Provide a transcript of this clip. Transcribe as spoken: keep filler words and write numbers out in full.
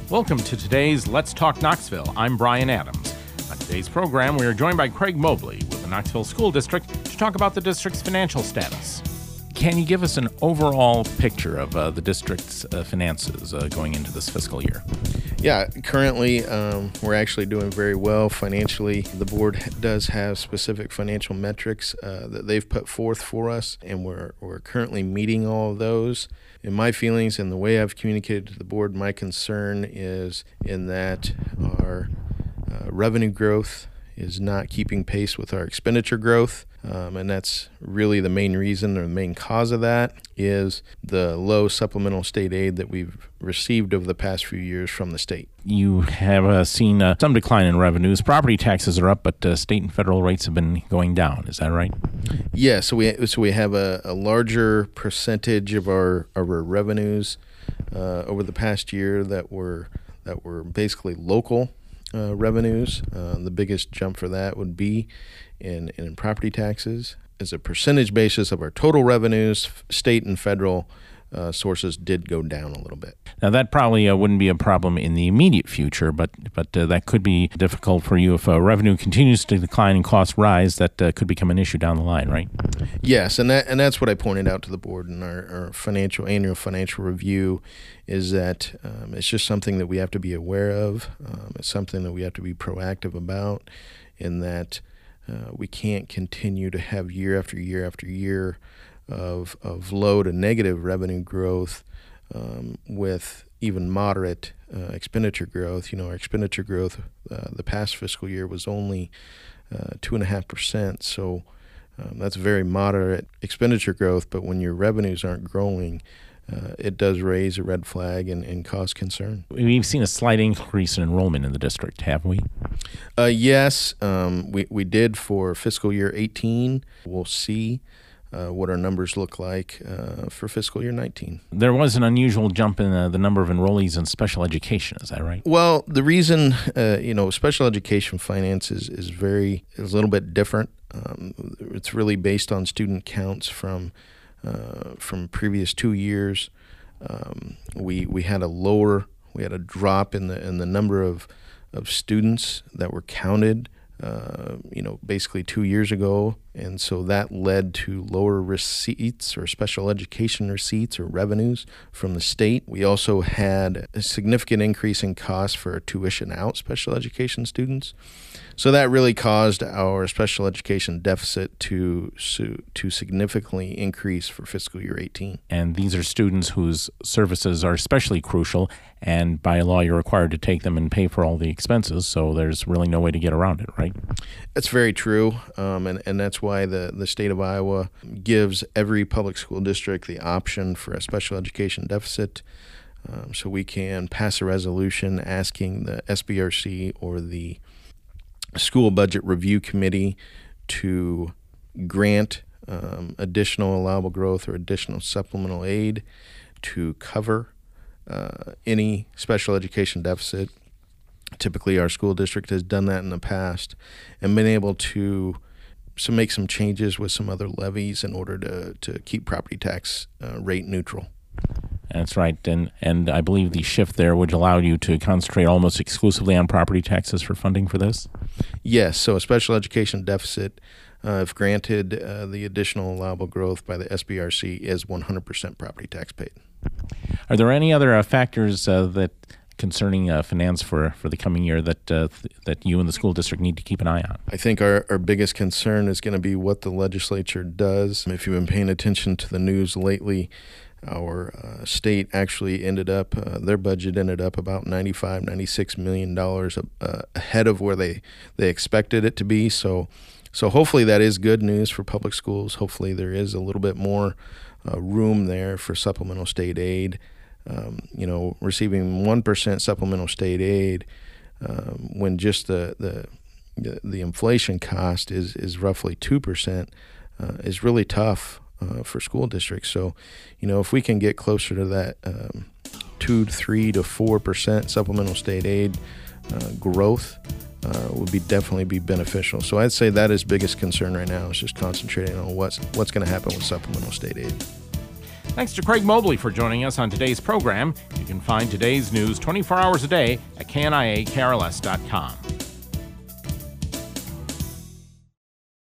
Welcome to today's Let's Talk Knoxville. I'm Brian Adams. On today's program, we are joined by Craig Mobley with the Knoxville School District to talk about the district's financial status. Can you give us an overall picture of uh, the district's uh, finances uh, going into this fiscal year? Yeah, currently um, we're actually doing very well financially. The board does have specific financial metrics uh, that they've put forth for us, and we're we're currently meeting all of those. In my feelings and the way I've communicated to the board, my concern is in that our uh, revenue growth is not keeping pace with our expenditure growth. Um, and that's really the main reason or the main cause of that is the low supplemental state aid that we've received over the past few years from the state. You have uh, seen uh, some decline in revenues. Property taxes are up, but uh, state and federal rates have been going down. Is that right? Yeah, so we so we have a, a larger percentage of our, of our revenues uh, over the past year that were that were basically local uh, revenues. Uh, the biggest jump for that would be in, in property taxes. As a percentage basis of our total revenues, state and federal uh, sources did go down a little bit. Now, that probably uh, wouldn't be a problem in the immediate future, but but uh, that could be difficult for you if uh, revenue continues to decline and costs rise. That uh, could become an issue down the line, right? Yes, and that and that's what I pointed out to the board in our, our financial annual financial review, is that um, it's just something that we have to be aware of. Um, it's something that we have to be proactive about, in that uh, we can't continue to have year after year after year of of low to negative revenue growth um, with even moderate uh, expenditure growth. You know, our expenditure growth uh, the past fiscal year was only uh, two and a half percent. So um, that's very moderate expenditure growth. But when your revenues aren't growing, uh, it does raise a red flag and, and cause concern. We've seen a slight increase in enrollment in the district, have we? Uh, yes, um, we we did for fiscal year eighteen. We'll see Uh, what our numbers look like uh, for fiscal year nineteen. There was an unusual jump in uh, the number of enrollees in special education. Is that right? Well, the reason, uh, you know, special education finance is, is very, is a little bit different. Um, it's really based on student counts from uh, from previous two years. Um, we we had a lower, we had a drop in the in the number of of students that were counted Uh, you know, basically two years ago. And so that led to lower receipts or special education receipts or revenues from the state. We also had a significant increase in costs for tuition out special education students. So that really caused our special education deficit to to significantly increase for fiscal year eighteen. And these are students whose services are especially crucial, and by law you're required to take them and pay for all the expenses, so there's really no way to get around it, right? That's very true, um, and, and that's why the, the state of Iowa gives every public school district the option for a special education deficit. Um, so we can pass a resolution asking the S B R C or the School Budget Review Committee to grant um, additional allowable growth or additional supplemental aid to cover uh, any special education deficit. Typically, our school district has done that in the past and been able to so make some changes with some other levies in order to, to keep property tax uh, rate neutral. That's right, and and I believe the shift there would allow you to concentrate almost exclusively on property taxes for funding for this? Yes, so a special education deficit, uh, if granted, uh, the additional allowable growth by the S B R C is one hundred percent property tax paid. Are there any other uh, factors uh, that concerning uh, finance for, for the coming year that uh, th- that you and the school district need to keep an eye on? I think our, our biggest concern is going to be what the legislature does. If you've been paying attention to the news lately, our uh, state actually ended up, uh, their budget ended up about ninety-five, ninety-six million dollars uh, ahead of where they, they expected it to be. So, so hopefully that is good news for public schools. Hopefully there is a little bit more uh, room there for supplemental state aid. Um, you know, receiving one percent supplemental state aid um, when just the, the the the inflation cost is, is roughly two percent uh, is really tough uh, for school districts. So, you know, if we can get closer to that um, two to three to four percent supplemental state aid uh, growth, uh, would be definitely be beneficial. So I'd say that is biggest concern right now is just concentrating on what's what's going to happen with supplemental state aid. Thanks to Craig Mobley for joining us on today's program. You can find today's news twenty-four hours a day at K N I A K R L S dot com.